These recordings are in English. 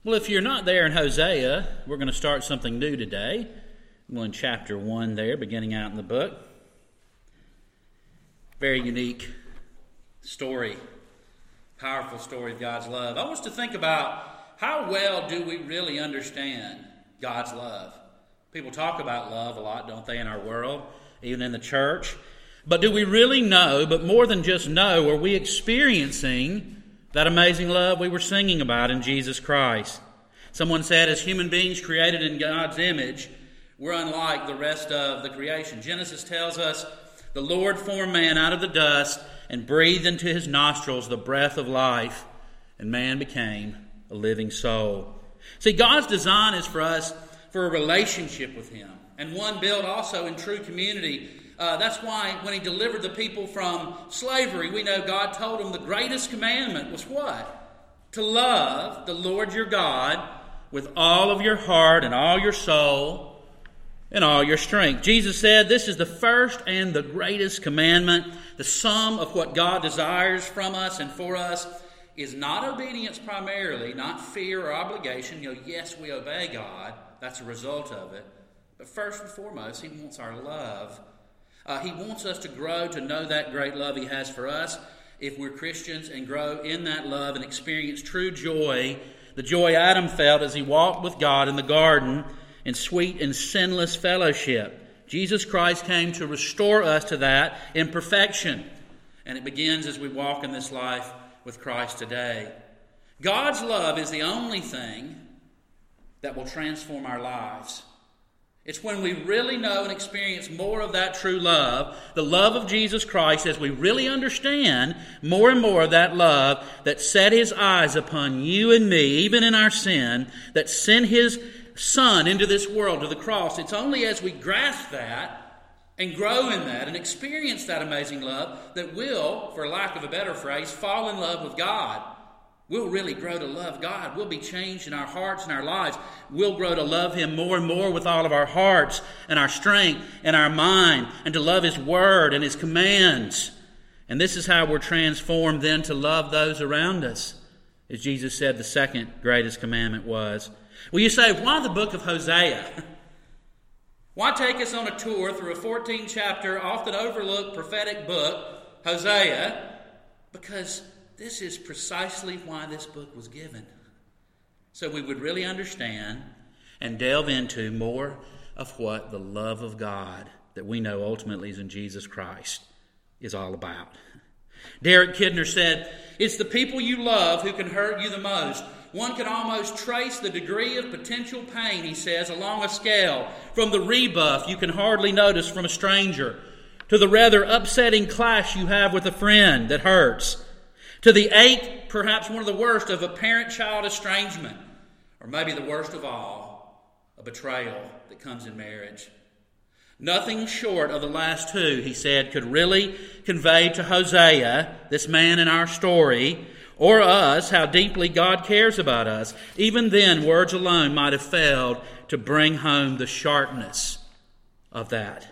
Well, if you're not there in Hosea, we're going to start something new today. We're in chapter 1 there, beginning out in the book. Very unique story, powerful story of God's love. I want us to think about how well do we really understand God's love. People talk about love a lot, don't they, in our world, even in the church. But do we really know, but more than just know, are we experiencing that amazing love we were singing about in Jesus Christ? Someone said, as human beings created in God's image, we're unlike the rest of the creation. Genesis tells us, the Lord formed man out of the dust and breathed into his nostrils the breath of life, and man became a living soul. See, God's design is for us for a relationship with Him, and one built also in true community. That's why when He delivered the people from slavery, we know God told them the greatest commandment was what? To love the Lord your God with all of your heart and all your soul and all your strength. Jesus said this is the first and the greatest commandment. The sum of what God desires from us and for us is not obedience primarily, not fear or obligation. Yes, we obey God. That's a result of it. But first and foremost, He wants our love. He wants us to grow to know that great love He has for us if we're Christians, and grow in that love and experience true joy, the joy Adam felt as he walked with God in the garden in sweet and sinless fellowship. Jesus Christ came to restore us to that in perfection. And it begins as we walk in this life with Christ today. God's love is the only thing that will transform our lives. It's when we really know and experience more of that true love, the love of Jesus Christ, as we really understand more and more of that love that set His eyes upon you and me, even in our sin, that sent His Son into this world to the cross. It's only as we grasp that and grow in that and experience that amazing love that we'll, for lack of a better phrase, fall in love with God. We'll really grow to love God. We'll be changed in our hearts and our lives. We'll grow to love Him more and more with all of our hearts and our strength and our mind, and to love His Word and His commands. And this is how we're transformed then to love those around us, as Jesus said the second greatest commandment was. Well, you say, why the book of Hosea? Why take us on a tour through a 14-chapter, often overlooked prophetic book, Hosea? Because this is precisely why this book was given. So we would really understand and delve into more of what the love of God that we know ultimately is in Jesus Christ is all about. Derek Kidner said, it's the people you love who can hurt you the most. One can almost trace the degree of potential pain, he says, along a scale from the rebuff you can hardly notice from a stranger to the rather upsetting clash you have with a friend that hurts, to the ache, perhaps one of the worst, of a parent-child estrangement, or maybe the worst of all, a betrayal that comes in marriage. Nothing short of the last two, he said, could really convey to Hosea, this man in our story, or us, how deeply God cares about us. Even then, words alone might have failed to bring home the sharpness of that.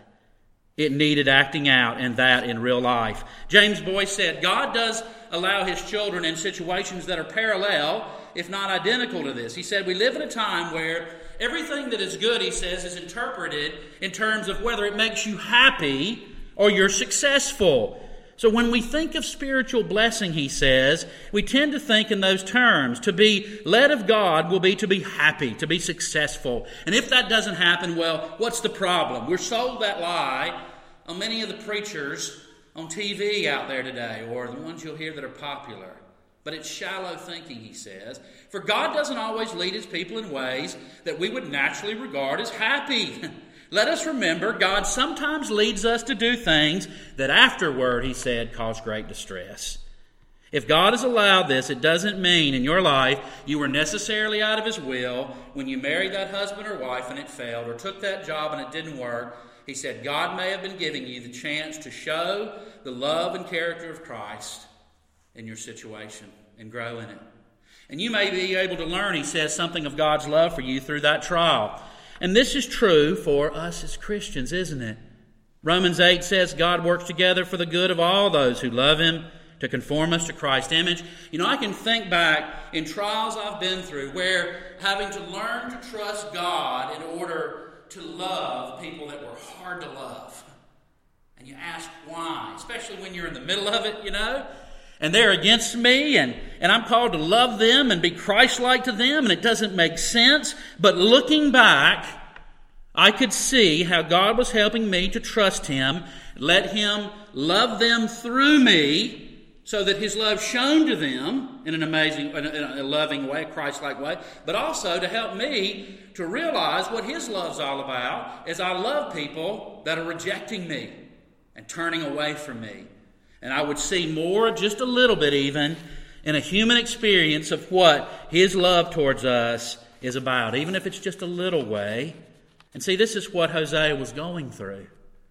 It needed acting out, and that in real life. James Boyce said, God does allow His children in situations that are parallel, if not identical to this. He said, we live in a time where everything that is good, he says, is interpreted in terms of whether it makes you happy or you're successful. So when we think of spiritual blessing, he says, we tend to think in those terms. To be led of God will be to be happy, to be successful. And if that doesn't happen, well, what's the problem? We're sold that lie on many of the preachers on TV out there today, or the ones you'll hear that are popular. But it's shallow thinking, he says. For God doesn't always lead His people in ways that we would naturally regard as happy. Let us remember, God sometimes leads us to do things that afterward, he said, cause great distress. If God has allowed this, it doesn't mean in your life you were necessarily out of His will when you married that husband or wife and it failed, or took that job and it didn't work. He said God may have been giving you the chance to show the love and character of Christ in your situation and grow in it. And you may be able to learn, he says, something of God's love for you through that trial. And this is true for us as Christians, isn't it? Romans 8 says God works together for the good of all those who love Him, to conform us to Christ's image. You know, I can think back in trials I've been through where having to learn to trust God in order to love people that were hard to love. And you ask why, especially when you're in the middle of it, you know. And they're against me, and I'm called to love them and be Christ-like to them, and it doesn't make sense. But looking back, I could see how God was helping me to trust Him, let Him love them through me, so that His love shone to them in a loving way, a Christ-like way, but also to help me to realize what His love's all about as I love people that are rejecting me and turning away from me. And I would see more, just a little bit even, in a human experience of what His love towards us is about, even if it's just a little way. And see, this is what Hosea was going through.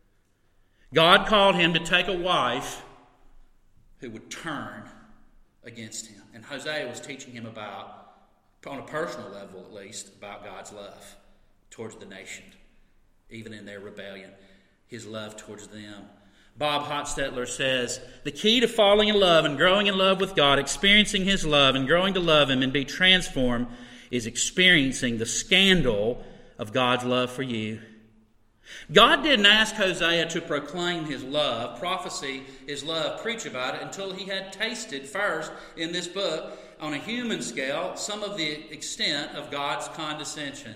God called him to take a wife who would turn against him. And Hosea was teaching him about, on a personal level at least, about God's love towards the nation, even in their rebellion, His love towards them. Bob Hochstetler says, the key to falling in love and growing in love with God, experiencing His love and growing to love Him and be transformed, is experiencing the scandal of God's love for you. God didn't ask Hosea to proclaim His love, prophesy His love, preach about it, until he had tasted first in this book, on a human scale, some of the extent of God's condescension.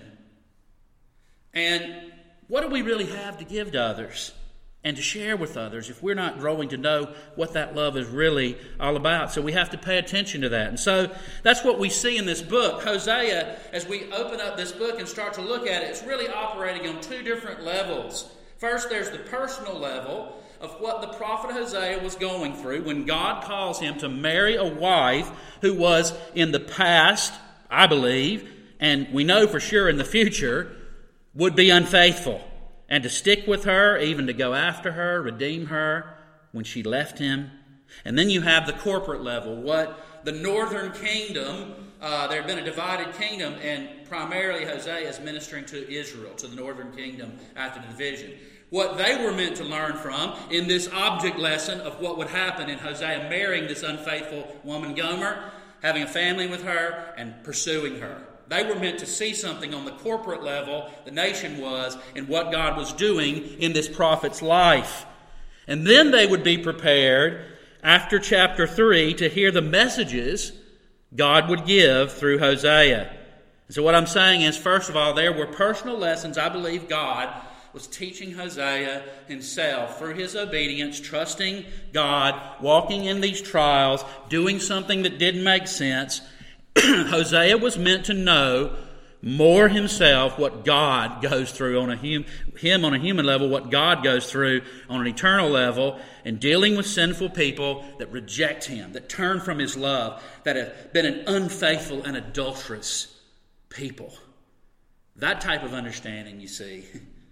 And what do we really have to give to others and to share with others if we're not growing to know what that love is really all about? So we have to pay attention to that. And so that's what we see in this book. Hosea, as we open up this book and start to look at it, it's really operating on two different levels. First, there's the personal level of what the prophet Hosea was going through when God calls him to marry a wife who was in the past, I believe, and we know for sure in the future, would be unfaithful. And to stick with her, even to go after her, redeem her when she left him. And then you have the corporate level, what the northern kingdom, there had been a divided kingdom, and primarily Hosea is ministering to Israel, to the northern kingdom after the division. What they were meant to learn from in this object lesson of what would happen in Hosea marrying this unfaithful woman Gomer, having a family with her, and pursuing her. They were meant to see something on the corporate level, the nation was, and what God was doing in this prophet's life. And then they would be prepared, after chapter 3, to hear the messages God would give through Hosea. So what I'm saying is, first of all, there were personal lessons I believe God was teaching Hosea himself through his obedience, trusting God, walking in these trials, doing something that didn't make sense. Hosea was meant to know more himself what God goes through on him on a human level, what God goes through on an eternal level, and dealing with sinful people that reject him, that turn from his love, that have been an unfaithful and adulterous people. That type of understanding, you see,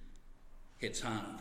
hits home.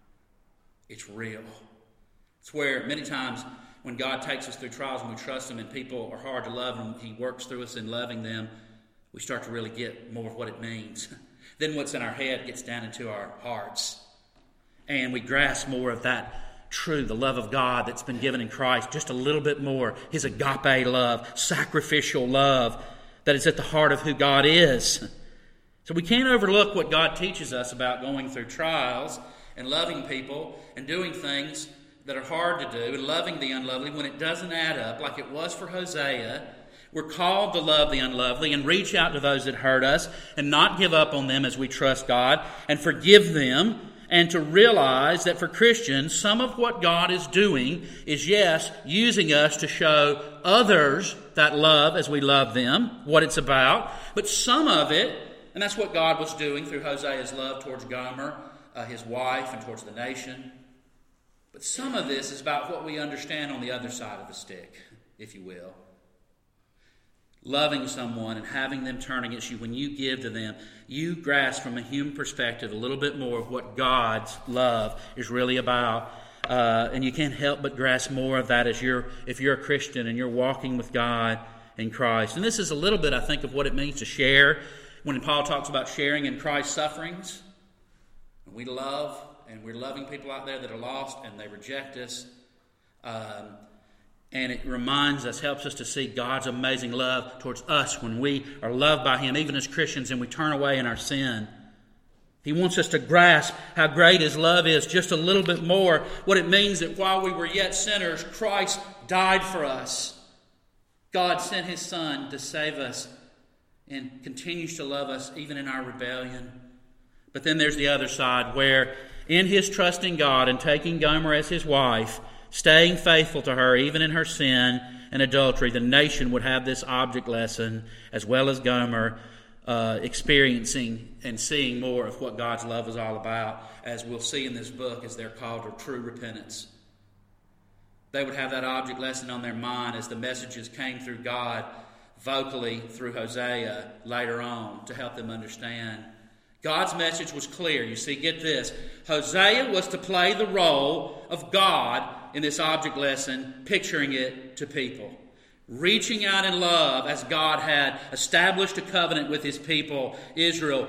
It's real. It's where many times when God takes us through trials and we trust Him and people are hard to love and He works through us in loving them, we start to really get more of what it means. Then what's in our head gets down into our hearts. And we grasp more of that true, the love of God that's been given in Christ, just a little bit more. His agape love, sacrificial love that is at the heart of who God is. So we can't overlook what God teaches us about going through trials and loving people and doing things that are hard to do and loving the unlovely when it doesn't add up like it was for Hosea. We're called to love the unlovely and reach out to those that hurt us and not give up on them as we trust God and forgive them, and to realize that for Christians, some of what God is doing is, yes, using us to show others that love as we love them, what it's about, but some of it, and that's what God was doing through Hosea's love towards Gomer, his wife, and towards the nation. But some of this is about what we understand on the other side of the stick, if you will. Loving someone and having them turn against you, when you give to them, you grasp from a human perspective a little bit more of what God's love is really about. And you can't help but grasp more of that if you're a Christian and you're walking with God in Christ. And this is a little bit, I think, of what it means to share. When Paul talks about sharing in Christ's sufferings, we love, and we're loving people out there that are lost and they reject us. And it reminds us, helps us to see God's amazing love towards us when we are loved by Him, even as Christians, and we turn away in our sin. He wants us to grasp how great His love is just a little bit more. What it means that while we were yet sinners, Christ died for us. God sent His Son to save us and continues to love us even in our rebellion. But then there's the other side where in His trust in God and taking Gomer as His wife, staying faithful to her even in her sin and adultery, the nation would have this object lesson as well as Gomer experiencing and seeing more of what God's love is all about, as we'll see in this book, as they're called to true repentance. They would have that object lesson on their mind as the messages came through God vocally through Hosea later on to help them understand. God's message was clear. You see, get this. Hosea was to play the role of God in this object lesson, picturing it to people. Reaching out in love as God had established a covenant with His people, Israel,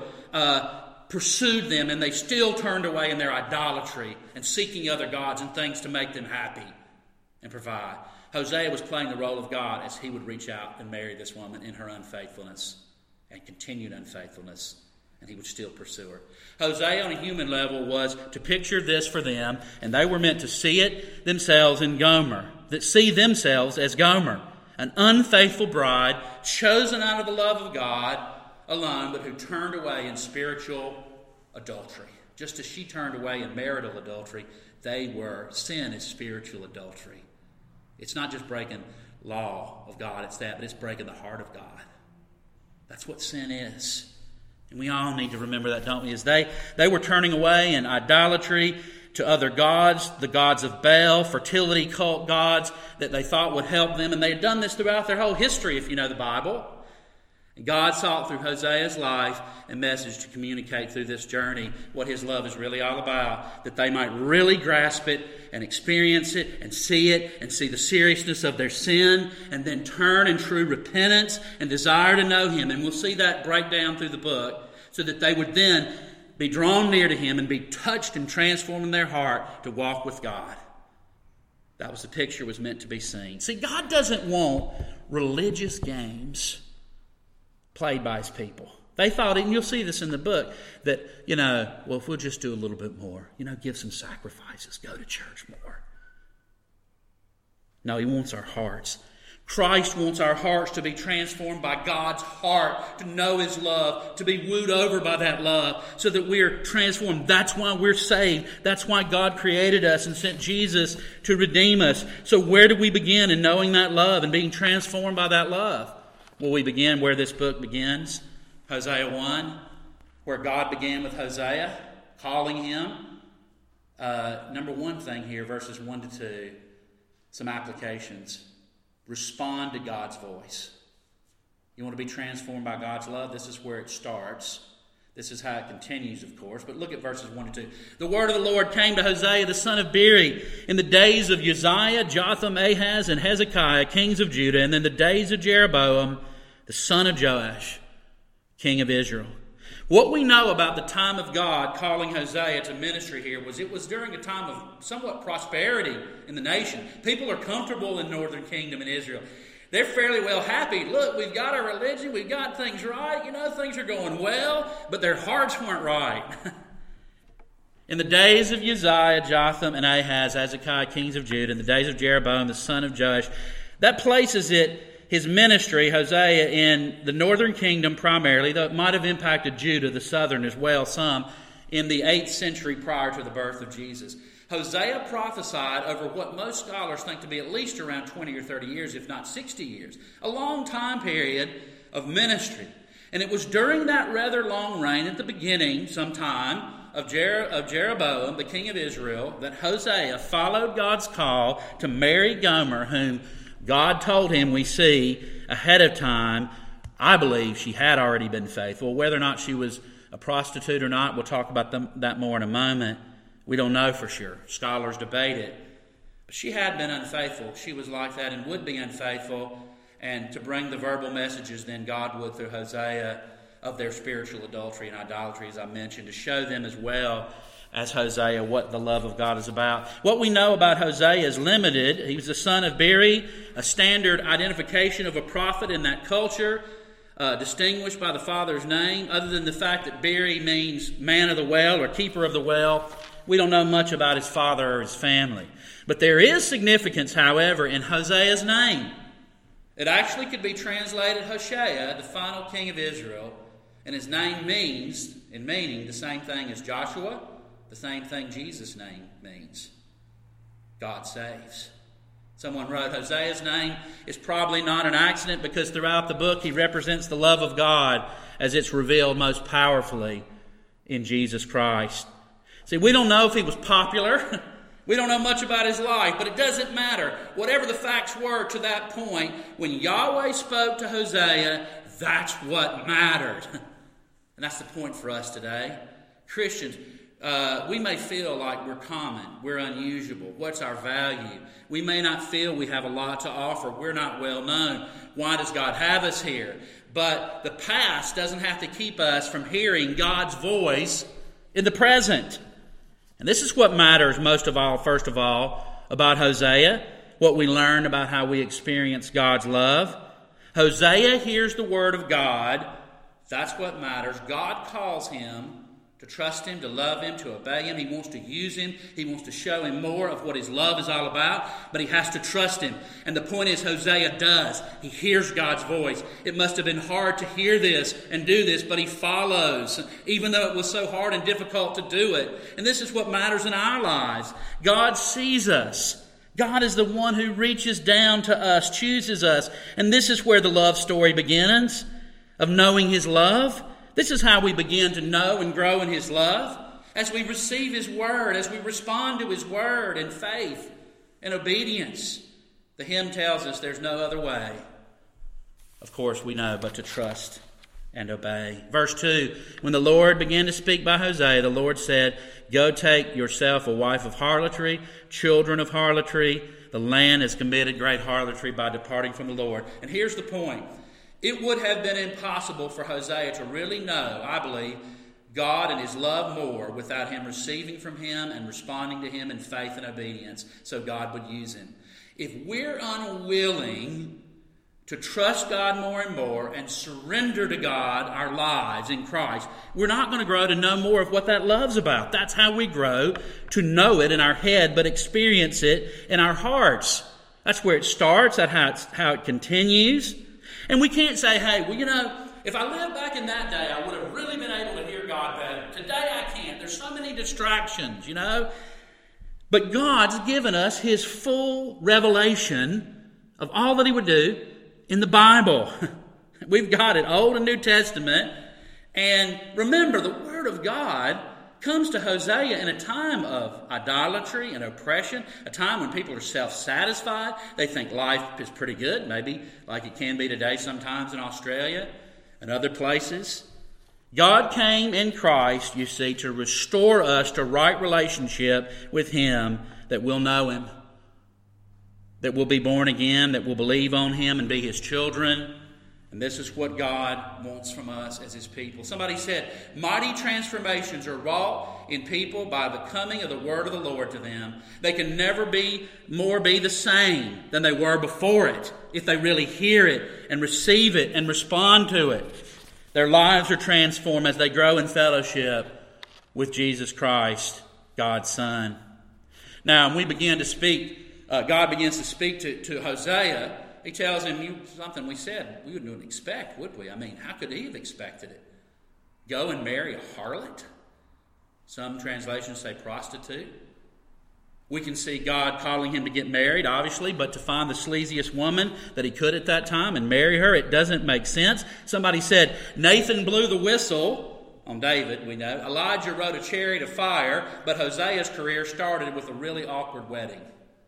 pursued them, and they still turned away in their idolatry and seeking other gods and things to make them happy and provide. Hosea was playing the role of God as he would reach out and marry this woman in her unfaithfulness and continued unfaithfulness, and he would still pursue her. Hosea on a human level was to picture this for them, and they were meant to see it themselves in Gomer, that see themselves as Gomer, an unfaithful bride chosen out of the love of God alone, but who turned away in spiritual adultery. Just as she turned away in marital adultery, they were. Sin is spiritual adultery. It's not just breaking law of God, it's that, but it's breaking the heart of God. That's what sin is. And we all need to remember that, don't we? As they were turning away in idolatry to other gods, the gods of Baal, fertility cult gods that they thought would help them. And they had done this throughout their whole history, if you know the Bible. And God sought through Hosea's life and message to communicate through this journey what His love is really all about, that they might really grasp it and experience it and see the seriousness of their sin, and then turn in true repentance and desire to know Him. And we'll see that break down through the book, so that they would then be drawn near to Him and be touched and transformed in their heart to walk with God. That was the picture was meant to be seen. See, God doesn't want religious games played by His people. They thought, and you'll see this in the book, that, well, if we'll just do a little bit more, give some sacrifices, go to church more. No, He wants our hearts. Christ wants our hearts to be transformed by God's heart, to know His love, to be wooed over by that love, so that we're transformed. That's why we're saved. That's why God created us and sent Jesus to redeem us. So where do we begin in knowing that love and being transformed by that love? Well, we begin where this book begins, Hosea 1, where God began with Hosea, calling him. Number one thing here, verses 1 to 2, some applications. Respond to God's voice. You want to be transformed by God's love? This is where it starts. This is how it continues, of course. But look at verses 1 to 2. The word of the Lord came to Hosea, the son of Beeri, in the days of Uzziah, Jotham, Ahaz, and Hezekiah, kings of Judah, and in the days of Jeroboam, the son of Joash, king of Israel. What we know about the time of God calling Hosea to ministry here was it was during a time of somewhat prosperity in the nation. People are comfortable in northern kingdom in Israel. They're fairly well happy. Look, we've got our religion, we've got things right, things are going well, but their hearts weren't right. In the days of Uzziah, Jotham, and Ahaz, Hezekiah, kings of Judah, in the days of Jeroboam, the son of Joash, that places his ministry, Hosea, in the northern kingdom primarily, though it might have impacted Judah, the southern as well, some, in the 8th century prior to the birth of Jesus. Hosea prophesied over what most scholars think to be at least around 20 or 30 years, if not 60 years. A long time period of ministry. And it was during that rather long reign at the beginning, sometime, of Jeroboam, the king of Israel, that Hosea followed God's call to marry Gomer, whom God told him, we see, ahead of time, I believe she had already been faithful. Whether or not she was a prostitute or not, we'll talk about that more in a moment. We don't know for sure. Scholars debate it. But she had been unfaithful. She was like that and would be unfaithful. And to bring the verbal messages, then God would, through Hosea, of their spiritual adultery and idolatry, as I mentioned, to show them as well as Hosea what the love of God is about. What we know about Hosea is limited. He was the son of Beeri, a standard identification of a prophet in that culture, distinguished by the father's name. Other than the fact that Beeri means man of the well or keeper of the well, we don't know much about his father or his family. But there is significance, however, in Hosea's name. It actually could be translated Hoshea, the final king of Israel, and his name means, in meaning, the same thing as Joshua, the same thing Jesus' name means. God saves. Someone wrote, Hosea's name is probably not an accident because throughout the book he represents the love of God as it's revealed most powerfully in Jesus Christ. See, we don't know if he was popular. We don't know much about his life, but it doesn't matter. Whatever the facts were to that point, when Yahweh spoke to Hosea, that's what mattered. And that's the point for us today. Christians, we may feel like we're common, we're unusual. What's our value? We may not feel we have a lot to offer. We're not well known. Why does God have us here? But the past doesn't have to keep us from hearing God's voice in the present. And this is what matters most of all, first of all, about Hosea, what we learn about how we experience God's love. Hosea hears the word of God. That's what matters. God calls him to trust him, to love him, to obey him. He wants to use him. He wants to show him more of what his love is all about, but he has to trust him. And the point is, Hosea does. He hears God's voice. It must have been hard to hear this and do this, but he follows, even though it was so hard and difficult to do it. And this is what matters in our lives. God sees us. God is the one who reaches down to us, chooses us. And this is where the love story begins, of knowing his love. This is how we begin to know and grow in his love. As we receive his word, as we respond to his word in faith and obedience. The hymn tells us there's no other way, of course we know, but to trust and obey. Verse 2, when the Lord began to speak by Hosea, the Lord said, go take yourself a wife of harlotry, children of harlotry. The land has committed great harlotry by departing from the Lord. And here's the point. It would have been impossible for Hosea to really know, I believe, God and his love more without him receiving from him and responding to him in faith and obedience, so God would use him. If we're unwilling to trust God more and more and surrender to God our lives in Christ, we're not going to grow to know more of what that love's about. That's how we grow to know it in our head, but experience it in our hearts. That's where it starts. That's how it continues. And we can't say, hey, well, you know, if I lived back in that day, I would have really been able to hear God better. Today I can't. There's so many distractions, you know. But God's given us his full revelation of all that he would do in the Bible. We've got it, Old and New Testament. And remember, the Word of God comes to Hosea in a time of idolatry and oppression, a time when people are self-satisfied. They think life is pretty good, maybe like it can be today sometimes in Australia and other places. God came in Christ, you see, to restore us to right relationship with him, that we'll know him, that we'll be born again, that we'll believe on him and be his children. And this is what God wants from us as his people. Somebody said, mighty transformations are wrought in people by the coming of the word of the Lord to them. They can never be the same than they were before it if they really hear it and receive it and respond to it. Their lives are transformed as they grow in fellowship with Jesus Christ, God's Son. Now, when we begin to speak, God begins to speak to Hosea. He tells him something we said we wouldn't expect, would we? I mean, how could he have expected it? Go and marry a harlot? Some translations say prostitute. We can see God calling him to get married, obviously, but to find the sleaziest woman that he could at that time and marry her, it doesn't make sense. Somebody said, Nathan blew the whistle on David, we know. Elijah rode a chariot of fire, but Hosea's career started with a really awkward wedding.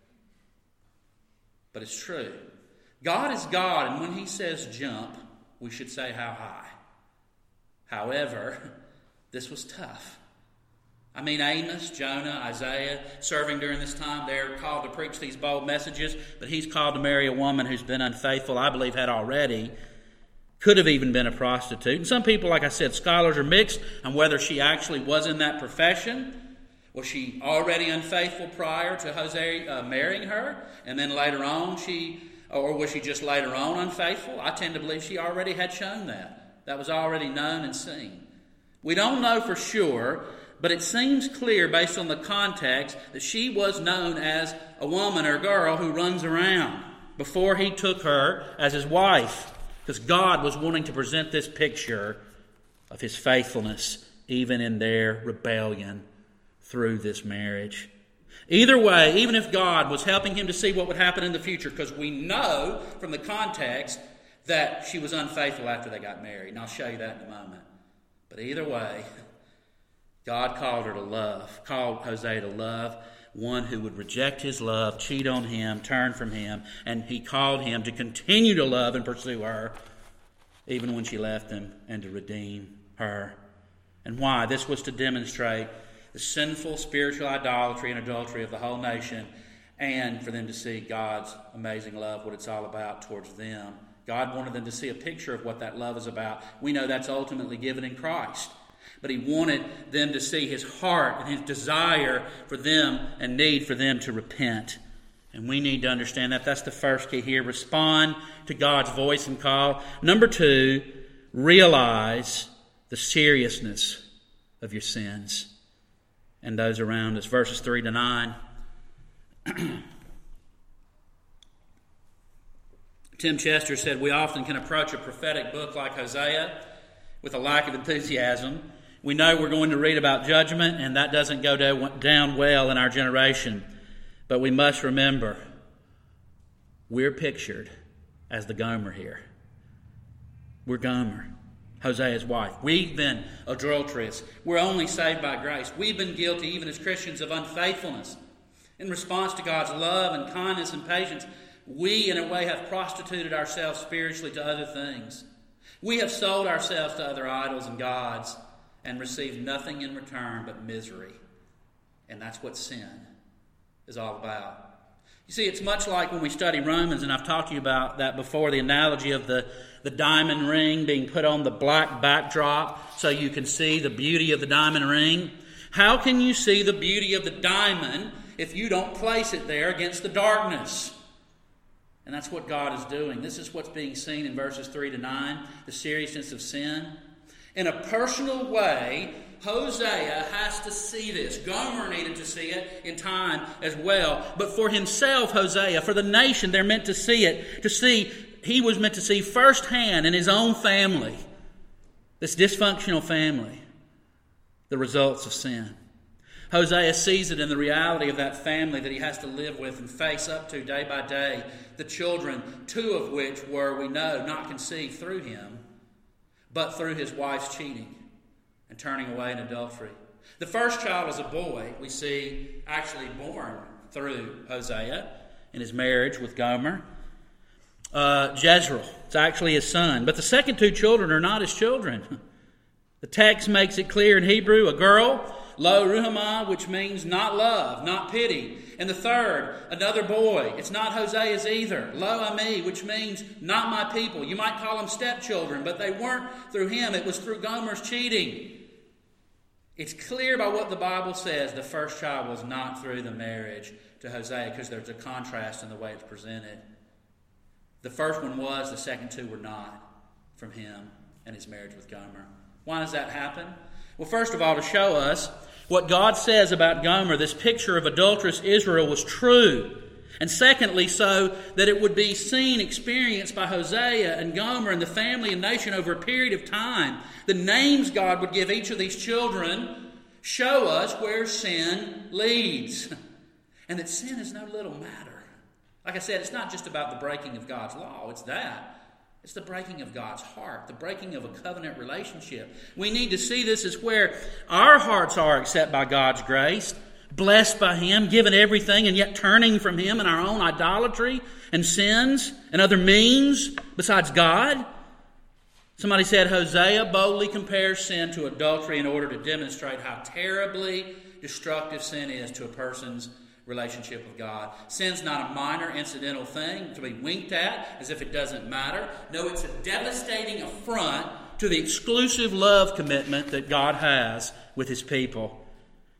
But it's true. God is God, and when he says jump, we should say how high. However, this was tough. I mean, Amos, Jonah, Isaiah, serving during this time, they're called to preach these bold messages, but he's called to marry a woman who's been unfaithful, I believe had already, could have even been a prostitute. And some people, like I said, scholars are mixed on whether she actually was in that profession. Was she already unfaithful prior to Hosea marrying her? And then later on or was she just later on unfaithful? I tend to believe she already had shown that. That was already known and seen. We don't know for sure, but it seems clear based on the context that she was known as a woman or girl who runs around before he took her as his wife, because God was wanting to present this picture of his faithfulness even in their rebellion through this marriage. Either way, even if God was helping him to see what would happen in the future, because we know from the context that she was unfaithful after they got married, and I'll show you that in a moment. But either way, God called Hosea to love one who would reject his love, cheat on him, turn from him, and he called him to continue to love and pursue her even when she left him, and to redeem her. And why? This was to demonstrate the sinful spiritual idolatry and adultery of the whole nation, and for them to see God's amazing love, what it's all about towards them. God wanted them to see a picture of what that love is about. We know that's ultimately given in Christ. But he wanted them to see his heart and his desire for them and need for them to repent. And we need to understand that. That's the first key here. Respond to God's voice and call. Number 2, realize the seriousness of your sins and those around us. Verses 3 to 9. Tim Chester said, we often can approach a prophetic book like Hosea with a lack of enthusiasm. We know we're going to read about judgment, and that doesn't go down well in our generation. But we must remember, we're pictured as the Gomer here. We're Gomer, Hosea's wife. We've been adulterous. We're only saved by grace. We've been guilty, even as Christians, of unfaithfulness. In response to God's love and kindness and patience, we, in a way, have prostituted ourselves spiritually to other things. We have sold ourselves to other idols and gods and received nothing in return but misery. And that's what sin is all about. You see, it's much like when we study Romans, and I've talked to you about that before, the analogy of the diamond ring being put on the black backdrop so you can see the beauty of the diamond ring. How can you see the beauty of the diamond if you don't place it there against the darkness? And that's what God is doing. This is what's being seen in verses 3 to 9, the seriousness of sin. In a personal way, Hosea has to see this. Gomer needed to see it in time as well. But for himself, Hosea, for the nation, they're meant to see it. He was meant to see firsthand in his own family, this dysfunctional family, the results of sin. Hosea sees it in the reality of that family that he has to live with and face up to day by day. The children, 2 of which were, we know, not conceived through him, but through his wife's cheating and turning away in adultery. The first child is a boy, we see actually born through Hosea in his marriage with Gomer. Jezreel, it's actually his son. But the second 2 children are not his children. The text makes it clear in Hebrew, a girl, Lo Ruhamah, which means not love, not pity. And the third, another boy. It's not Hosea's either. Lo Ami, which means not my people. You might call them stepchildren, but they weren't through him. It was through Gomer's cheating. It's clear by what the Bible says the first child was not through the marriage to Hosea, because there's a contrast in the way it's presented. The first one was, the second 2 were not from him and his marriage with Gomer. Why does that happen? Well, first of all, to show us what God says about Gomer, this picture of adulterous Israel, was true. And secondly, so that it would be seen, experienced by Hosea and Gomer and the family and nation over a period of time. The names God would give each of these children show us where sin leads. And that sin is no little matter. Like I said, it's not just about the breaking of God's law. It's that. It's the breaking of God's heart, the breaking of a covenant relationship. We need to see this as where our hearts are, except by God's grace, blessed by him, given everything, and yet turning from him in our own idolatry and sins and other means besides God. Somebody said Hosea boldly compares sin to adultery in order to demonstrate how terribly destructive sin is to a person's relationship with God. Sin's not a minor incidental thing to be winked at as if it doesn't matter. No, it's a devastating affront to the exclusive love commitment that God has with his people.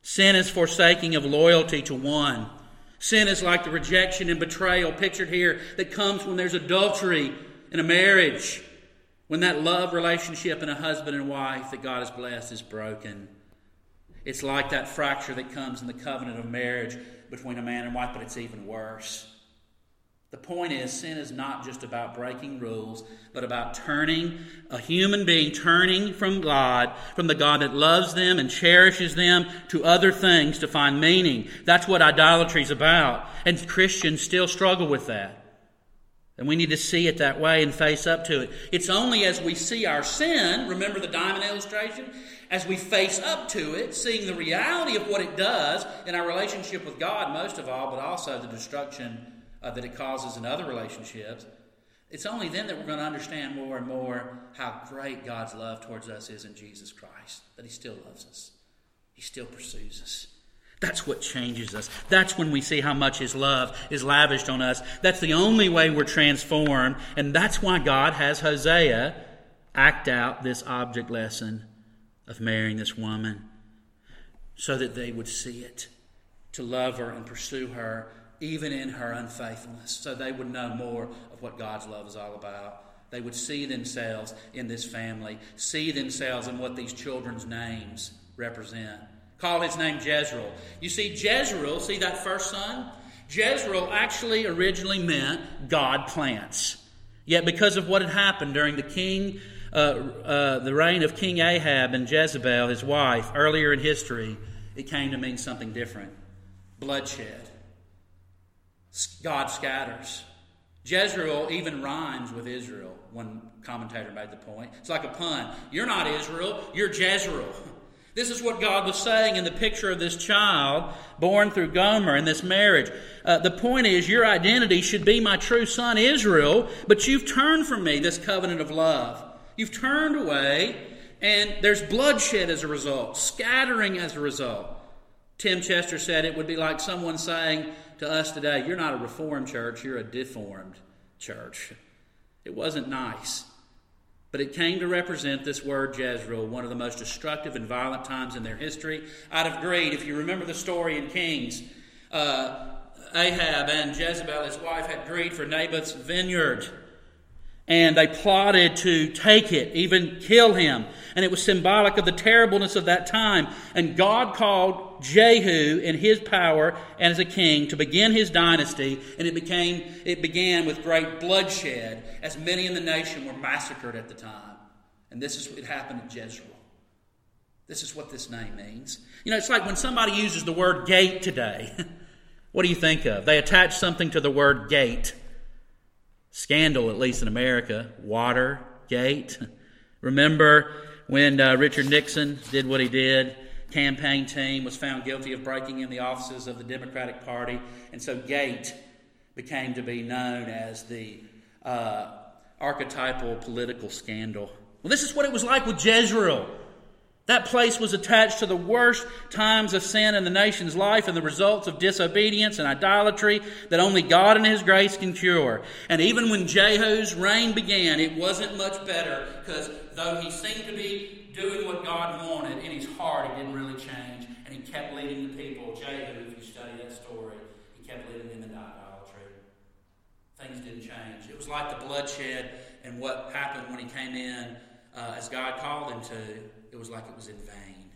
Sin is forsaking of loyalty to one. Sin is like the rejection and betrayal pictured here that comes when there's adultery in a marriage, when that love relationship in a husband and wife that God has blessed is broken. It's like that fracture that comes in the covenant of marriage between a man and wife, but it's even worse. The point is, sin is not just about breaking rules, but about turning a human being, turning from God, from the God that loves them and cherishes them, to other things to find meaning. That's what idolatry is about. And Christians still struggle with that. And we need to see it that way and face up to it. It's only as we see our sin, remember the diamond illustration? As we face up to it, seeing the reality of what it does in our relationship with God most of all, but also the destruction that it causes in other relationships, it's only then that we're going to understand more and more how great God's love towards us is in Jesus Christ, that He still loves us. He still pursues us. That's what changes us. That's when we see how much His love is lavished on us. That's the only way we're transformed, and that's why God has Hosea act out this object lesson of marrying this woman, so that they would see it, to love her and pursue her even in her unfaithfulness, so they would know more of what God's love is all about. They would see themselves in this family, see themselves in what these children's names represent. Call his name Jezreel. You see, Jezreel, see that first son? Jezreel actually originally meant God plants. Yet because of what had happened during the reign of King Ahab and Jezebel, his wife, earlier in history, it came to mean something different. Bloodshed. God scatters. Jezreel even rhymes with Israel. One commentator made the point. It's like a pun. You're not Israel, you're Jezreel. This is what God was saying in the picture of this child born through Gomer in this marriage. The point is, your identity should be my true son Israel, but you've turned from me, this covenant of love. You've turned away, and there's bloodshed as a result, scattering as a result. Tim Chester said it would be like someone saying to us today, you're not a reformed church, you're a deformed church. It wasn't nice. But it came to represent this word Jezreel, one of the most destructive and violent times in their history. Out of greed, if you remember the story in Kings, Ahab and Jezebel, his wife, had greed for Naboth's vineyard. And they plotted to take it, even kill him. And it was symbolic of the terribleness of that time. And God called Jehu in his power and as a king to begin his dynasty. And it began with great bloodshed, as many in the nation were massacred at the time. And this is what happened at Jezreel. This is what this name means. You know, it's like when somebody uses the word gate today. What do you think of? They attach something to the word gate. Scandal, at least in America. Watergate. Remember when Richard Nixon did what he did? Campaign team was found guilty of breaking in the offices of the Democratic Party. And so Gate became to be known as the archetypal political scandal. Well, this is what it was like with Jezreel. That place was attached to the worst times of sin in the nation's life and the results of disobedience and idolatry that only God in His grace can cure. And even when Jehu's reign began, it wasn't much better, because though he seemed to be doing what God wanted, in his heart it didn't really change. And he kept leading the people. Jehu, if you study that story, he kept leading them into idolatry. Things didn't change. It was like the bloodshed and what happened when he came in as God called him to. It was like it was in vain.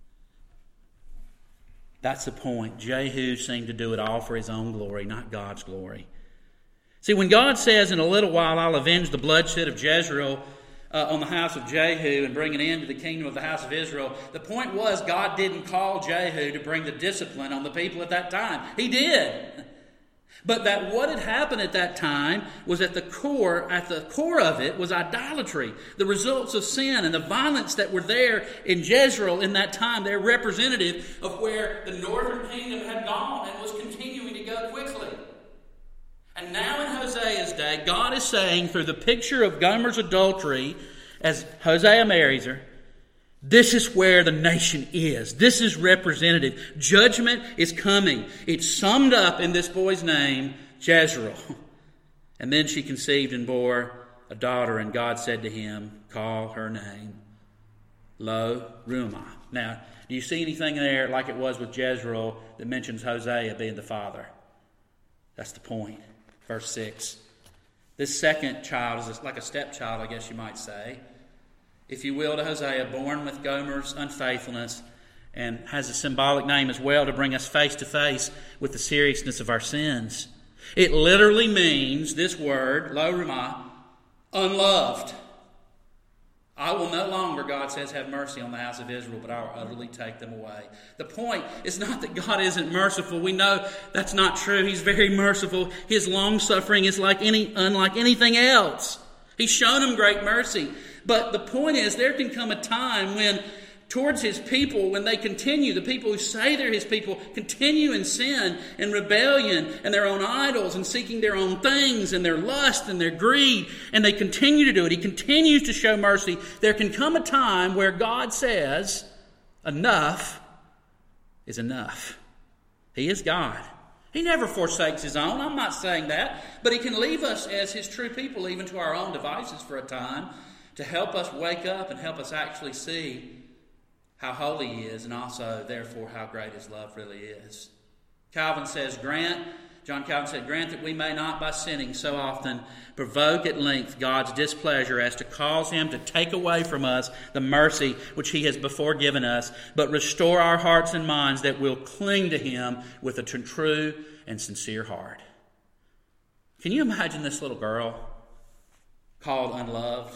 That's the point. Jehu seemed to do it all for his own glory, not God's glory. See, when God says, in a little while I'll avenge the bloodshed of Jezreel on the house of Jehu and bring an end to the kingdom of the house of Israel, the point was God didn't call Jehu to bring the discipline on the people at that time. He did. But that what had happened at that time was at the core of it was idolatry. The results of sin and the violence that were there in Jezreel in that time, they're representative of where the northern kingdom had gone and was continuing to go quickly. And now in Hosea's day, God is saying through the picture of Gomer's adultery, as Hosea marries her, this is where the nation is. This is representative. Judgment is coming. It's summed up in this boy's name, Jezreel. And then she conceived and bore a daughter, and God said to him, call her name Lo Ruhamah. Now, do you see anything there like it was with Jezreel that mentions Hosea being the father? That's the point. Verse 6. This second child is like a stepchild, I guess you might say, if you will, to Hosea, born with Gomer's unfaithfulness, and has a symbolic name as well to bring us face to face with the seriousness of our sins. It literally means, this word, Lo Ruhamah, unloved. I will no longer, God says, have mercy on the house of Israel, but I will utterly take them away. The point is not that God isn't merciful. We know that's not true. He's very merciful. His long-suffering is unlike anything else. He's shown them great mercy. But the point is, there can come a time when, towards His people, when they continue, the people who say they're His people, continue in sin and rebellion and their own idols and seeking their own things and their lust and their greed, and they continue to do it. He continues to show mercy. There can come a time where God says, enough is enough. He is God. He never forsakes His own. I'm not saying that. But He can leave us as His true people, even to our own devices for a time, to help us wake up and help us actually see how holy He is, and also, therefore, how great His love really is. John Calvin said, grant that we may not, by sinning so often, provoke at length God's displeasure as to cause Him to take away from us the mercy which He has before given us, but restore our hearts and minds that will cling to Him with a true and sincere heart. Can you imagine this little girl called unloved?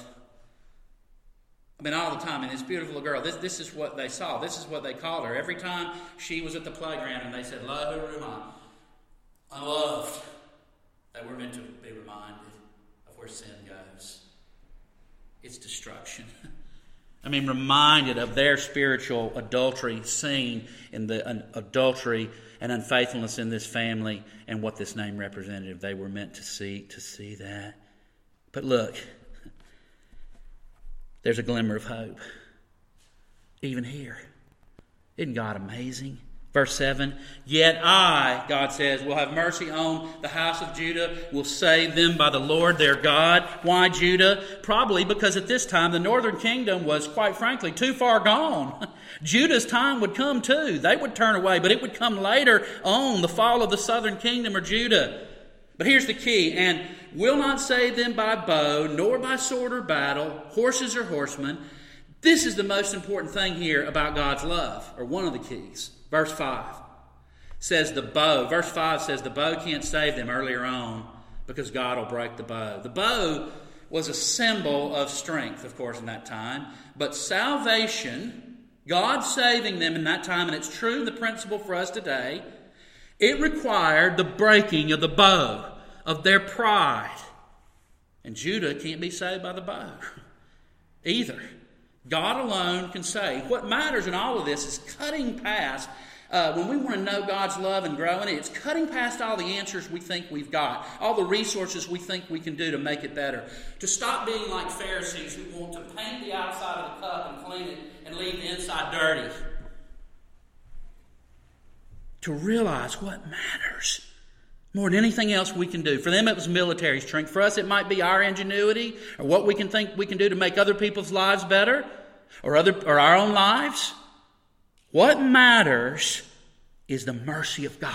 I mean, all the time, and this beautiful girl, this is what they saw. This is what they called her. Every time she was at the playground and they said, Lo Ruhamah, unloved, they were meant to be reminded of where sin goes. It's destruction. I mean, reminded of their spiritual adultery seen in the adultery and unfaithfulness in this family and what this name represented. They were meant to see that. But look, there's a glimmer of hope. Even here. Isn't God amazing? Verse 7, yet I, God says, will have mercy on the house of Judah, will save them by the Lord their God. Why Judah? Probably because at this time the northern kingdom was, quite frankly, too far gone. Judah's time would come too. They would turn away, but it would come later on, the fall of the southern kingdom or Judah. But here's the key, and will not save them by bow, nor by sword or battle, horses or horsemen. This is the most important thing here about God's love, or one of the keys. Verse 5 says the bow. Verse 5 says the bow can't save them earlier on because God will break the bow. The bow was a symbol of strength, of course, in that time. But salvation, God saving them in that time, and it's true the principle for us today, it required the breaking of the bow of their pride. And Judah can't be saved by the bow either. God alone can save. What matters in all of this is cutting past, when we want to know God's love and grow in it, it's cutting past all the answers we think we've got, all the resources we think we can do to make it better. To stop being like Pharisees who want to paint the outside of the cup and clean it and leave the inside dirty. To realize what matters more than anything else we can do. For them it was military strength. For us it might be our ingenuity or what we can think we can do to make other people's lives better or our own lives. What matters is the mercy of God.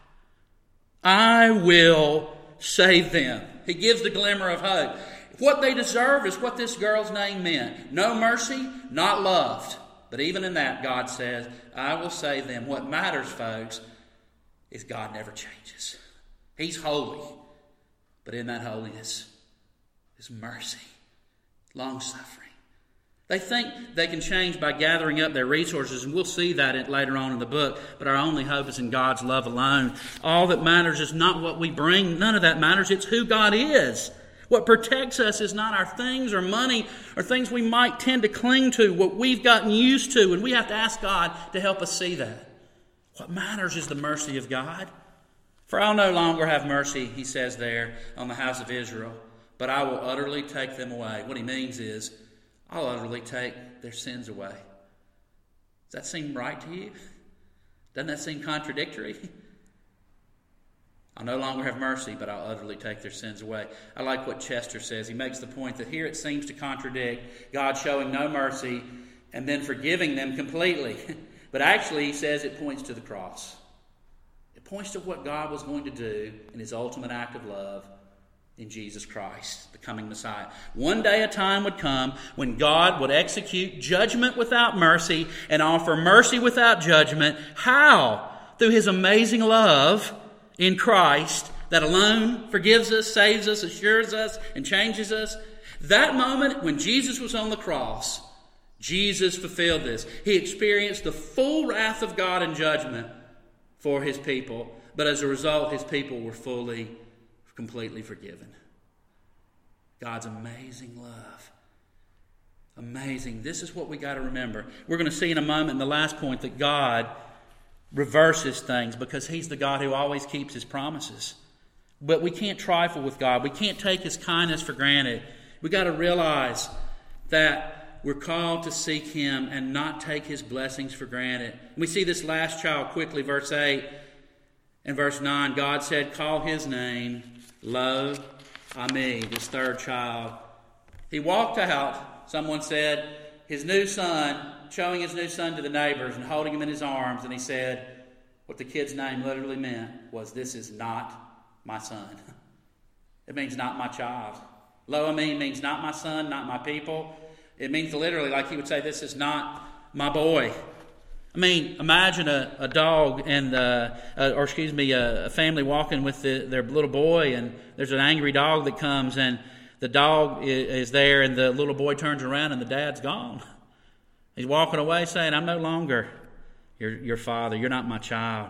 I will save them. He gives the glimmer of hope. What they deserve is what this girl's name meant. No mercy, not loved. But even in that, God says, I will save them. What matters, folks, is God never changes. He's holy. But in that holiness is mercy, long-suffering. They think they can change by gathering up their resources, and we'll see that later on in the book. But our only hope is in God's love alone. All that matters is not what we bring. None of that matters. It's who God is. What protects us is not our things or money or things we might tend to cling to, what we've gotten used to, and we have to ask God to help us see that. What matters is the mercy of God. For I'll no longer have mercy, he says there, on the house of Israel, but I will utterly take them away. What he means is, I'll utterly take their sins away. Does that seem right to you? Doesn't that seem contradictory? I'll no longer have mercy, but I'll utterly take their sins away. I like what Chester says. He makes the point that here it seems to contradict God showing no mercy and then forgiving them completely. But actually, he says it points to the cross. It points to what God was going to do in his ultimate act of love in Jesus Christ, the coming Messiah. One day a time would come when God would execute judgment without mercy and offer mercy without judgment. How? Through his amazing love in Christ that alone forgives us, saves us, assures us, and changes us. That moment when Jesus was on the cross, Jesus fulfilled this. He experienced the full wrath of God in judgment for his people, but as a result, his people were completely forgiven. God's amazing love. Amazing. This is what we got to remember. We're going to see in a moment in the last point that God reverses things because he's the God who always keeps his promises. But we can't trifle with God. We can't take his kindness for granted. We got to realize that we're called to seek him and not take his blessings for granted. We see this last child quickly, verse 8 and verse 9. God said, call his name, Lo Ami, this third child. He walked out, someone said, his new son, showing his new son to the neighbors and holding him in his arms. And he said, what the kid's name literally meant was, this is not my son. It means not my child. Lo Ami means not my son, not my people. It means literally, like he would say, this is not my boy. I mean, imagine a dog and, a family walking with their little boy, and there's an angry dog that comes, and the dog is there, and the little boy turns around, and the dad's gone. He's walking away saying, I'm no longer your father. You're not my child.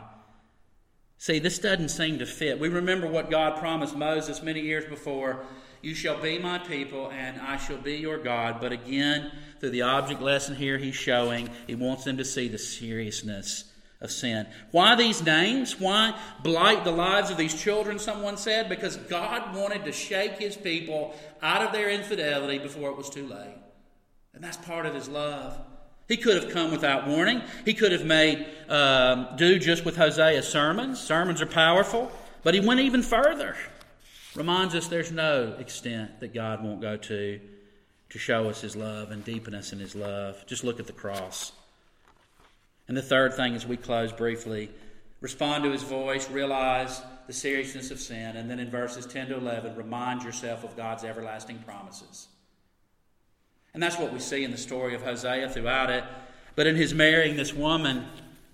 See, this doesn't seem to fit. We remember what God promised Moses many years before. You shall be my people, and I shall be your God. But again, through the object lesson here he's showing, he wants them to see the seriousness of sin. Why these names? Why blight the lives of these children, someone said? Because God wanted to shake his people out of their infidelity before it was too late. And that's part of his love. He could have come without warning. He could have made do just with Hosea's sermons. Sermons are powerful. But he went even further. Reminds us there's no extent that God won't go to show us his love and deepen us in his love. Just look at the cross. And the third thing as we close briefly, respond to his voice, realize the seriousness of sin, and then in verses 10 to 11, remind yourself of God's everlasting promises. And that's what we see in the story of Hosea throughout it. But in his marrying this woman,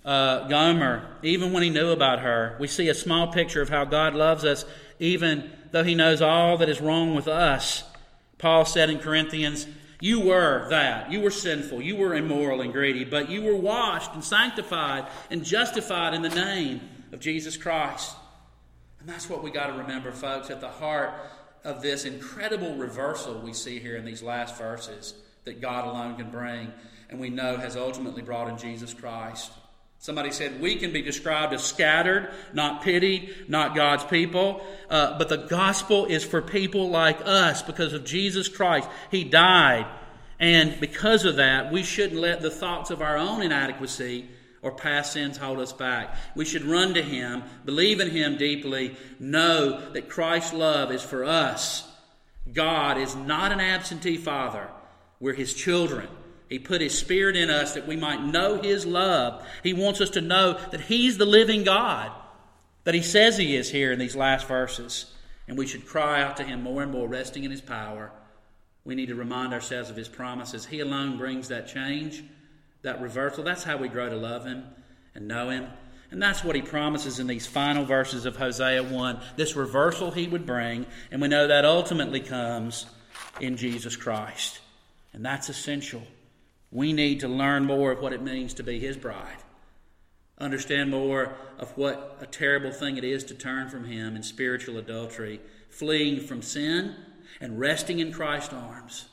Gomer, even when he knew about her, we see a small picture of how God loves us, even though he knows all that is wrong with us. Paul said in Corinthians, you were that. You were sinful. You were immoral and greedy. But you were washed and sanctified and justified in the name of Jesus Christ. And that's what we got to remember, folks, at the heart of this incredible reversal we see here in these last verses that God alone can bring, and we know has ultimately brought in Jesus Christ. Somebody said we can be described as scattered, not pitied, not God's people. But the gospel is for people like us because of Jesus Christ. He died. And because of that, we shouldn't let the thoughts of our own inadequacy or past sins hold us back. We should run to him, believe in him deeply, know that Christ's love is for us. God is not an absentee father. We're his children. He put his Spirit in us that we might know his love. He wants us to know that he's the living God, that he says he is here in these last verses. And we should cry out to him more and more, resting in his power. We need to remind ourselves of his promises. He alone brings that change, that reversal. That's how we grow to love him and know him. And that's what he promises in these final verses of Hosea 1. This reversal he would bring. And we know that ultimately comes in Jesus Christ. And that's essential. We need to learn more of what it means to be his bride. Understand more of what a terrible thing it is to turn from him in spiritual adultery, fleeing from sin and resting in Christ's arms.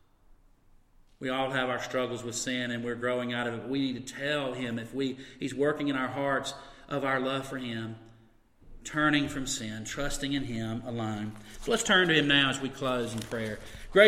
We all have our struggles with sin and we're growing out of it. We need to tell him he's working in our hearts of our love for him, turning from sin, trusting in him alone. So let's turn to him now as we close in prayer.